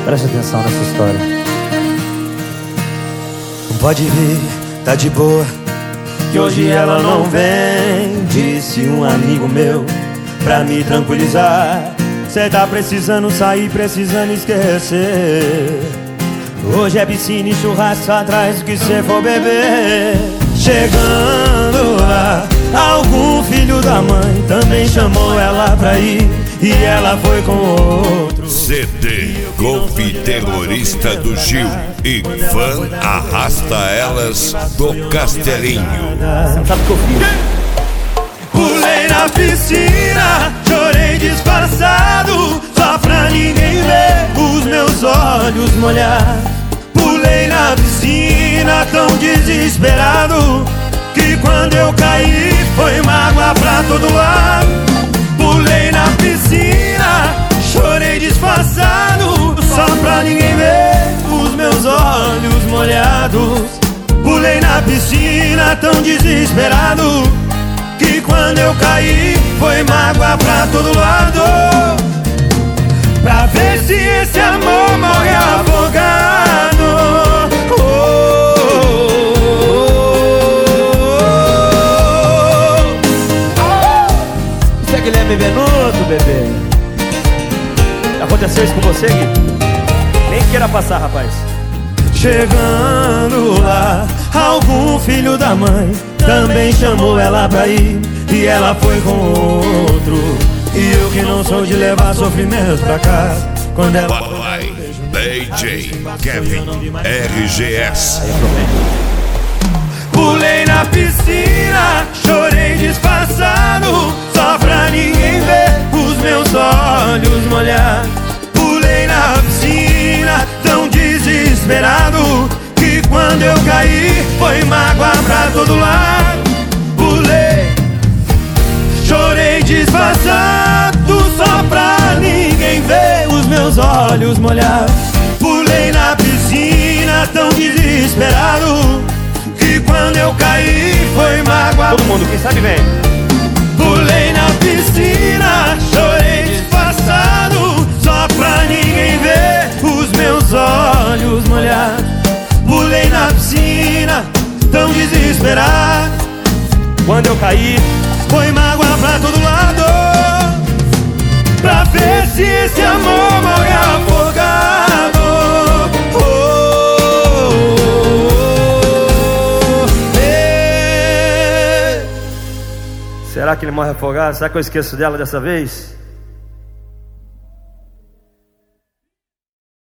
Preste atenção nessa história. Pode vir, tá de boa, que hoje ela não vem. Disse um amigo meu, pra me tranquilizar. Cê tá precisando sair, precisando esquecer. Hoje é piscina e churrasco atrás do que cê for beber. Chegando lá, algum filho da mãe também chamou ela pra ir, e ela foi com outro. CD Golpe Terrorista do Gil e Fã Arrasta Elas do Castelinho. Você não sabe o que eu fiz? Pulei na piscina, chorei disfarçado, só pra ninguém ver os meus olhos molhar. Pulei na piscina tão desesperado, que quando eu caí foi mágoa pra todo lado. Pulei na piscina, chorei disfarçado, só pra ninguém ver os meus olhos molhados. Pulei na piscina tão desesperado, que quando eu caí foi mágoa pra todo lado. Pra ver se esse amor morre afogado. Isso é Guilherme Venuto, bebê. Aconteceu isso com você, Gui? Nem queira passar, rapaz. Chegando lá, algum filho da mãe também chamou ela pra ir, e ela foi com outro. E eu que não sou de levar sofrimento pra casa, quando ela Vai, DJ Kevin RGS. pulei na piscina, chorei disfarçado, só pra ninguém ver os meus olhos molhar. Pulei na piscina tão desesperado, que quando eu caí foi mágoa pra todo lado. Pulei, chorei disfarçado, só pra ninguém ver os meus olhos molhados. Pulei na piscina tão desesperado, que quando eu caí foi mágoa. Todo mundo, quem sabe vem. Pulei na piscina, chorei disfarçado, só pra ninguém ver os meus olhos molhados. Pulei na piscina tão desesperado, Quando eu caí, foi mágoa pra todo lado. Pra ver se esse amor morre afogado. será que ele morre afogado? Será que eu esqueço dela dessa vez?